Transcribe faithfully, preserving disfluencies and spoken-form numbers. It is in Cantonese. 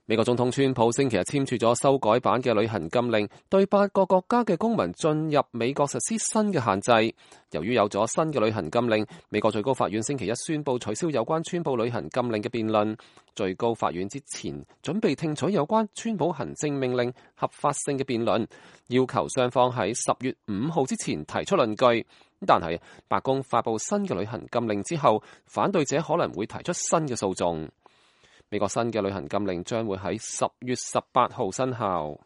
美國總統川普星期日簽署咗修改版嘅旅行禁令，對八個國家嘅公民進入美國實施新嘅限制。由於有咗新嘅旅行禁令，美國最高法院星期一宣布取消有關川普旅行禁令嘅辯論。最高法院之前準備聽取有關川普行政命令合法性嘅辯論，要求雙方喺十月五號之前提出論據。但係白宮發布新嘅旅行禁令之後，反對者可能會提出新嘅訴訟。美國新嘅旅行禁令將會喺十月十八號生效。